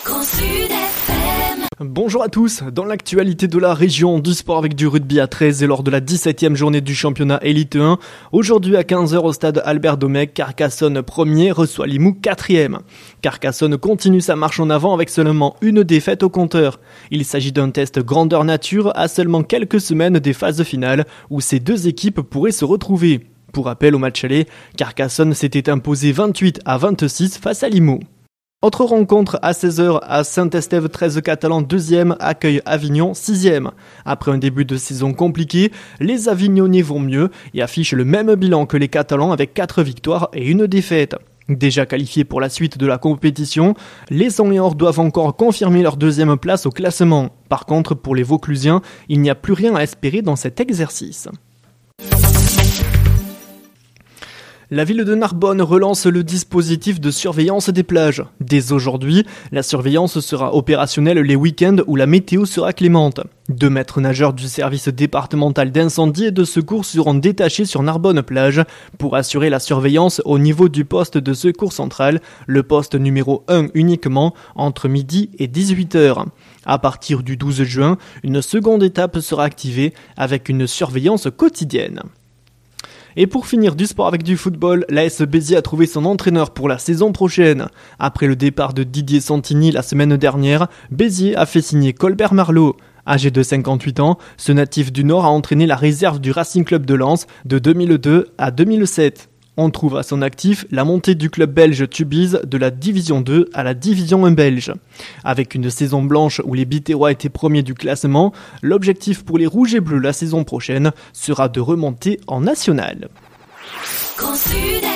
Bonjour à tous, dans l'actualité de la région du sport avec du rugby à 13 et lors de la 17e journée du championnat Élite 1, aujourd'hui à 15h au stade Albert Domecq, Carcassonne 1er reçoit Limoux 4e. Carcassonne continue sa marche en avant avec seulement une défaite au compteur. Il s'agit d'un test grandeur nature à seulement quelques semaines des phases finales où ces deux équipes pourraient se retrouver. Pour rappel, au match aller, Carcassonne s'était imposé 28-26 face à Limoux. Autre rencontre à 16h à Saint-Estève 13 Catalan 2e accueille Avignon 6e. Après un début de saison compliqué, les Avignonnais vont mieux et affichent le même bilan que les Catalans avec 4 victoires et une défaite. Déjà qualifiés pour la suite de la compétition, les Sangléors doivent encore confirmer leur deuxième place au classement. Par contre, pour les Vauclusiens, il n'y a plus rien à espérer dans cet exercice. La ville de Narbonne relance le dispositif de surveillance des plages. Dès aujourd'hui, la surveillance sera opérationnelle les week-ends où la météo sera clémente. 2 maîtres nageurs du service départemental d'incendie et de secours seront détachés sur Narbonne-Plage pour assurer la surveillance au niveau du poste de secours central, le poste numéro 1 uniquement, entre midi et 18h. À partir du 12 juin, une seconde étape sera activée avec une surveillance quotidienne. Et pour finir du sport avec du football, l'AS Béziers a trouvé son entraîneur pour la saison prochaine. Après le départ de Didier Santini la semaine dernière, Béziers a fait signer Colbert Marleau. Âgé de 58 ans, ce natif du Nord a entraîné la réserve du Racing Club de Lens de 2002 à 2007. On trouve à son actif la montée du club belge Tubize de la Division 2 à la Division 1 belge. Avec une saison blanche où les Biterrois étaient premiers du classement, l'objectif pour les Rouges et Bleus la saison prochaine sera de remonter en national.